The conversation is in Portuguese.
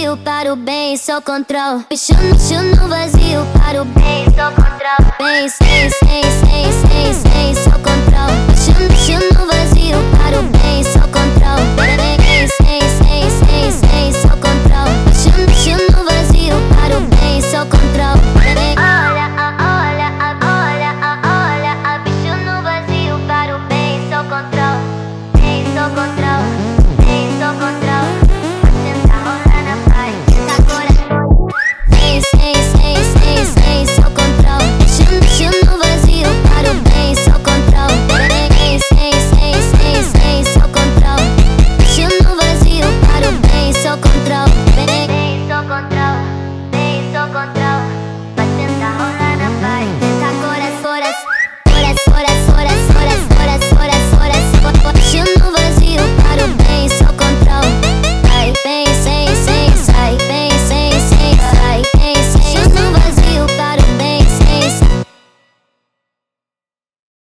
vazio para o bem, só controle. Bicho no vazio para o bem, só controle. Bem, sem, só controle. Bicho no vazio para o bem, só controle. Bem, sem, só controle. Bicho no vazio para o bem, só controle. Olha, bicho no vazio para o bem, só controle. Bem, só controle. Bem, só controle. Tenta rolar na paz, tenta agora. Bem, sem, só controle. Bicho no vazio para o bem, só controle. Bem, sem, só controle. Bicho no vazio para o bem, só controle.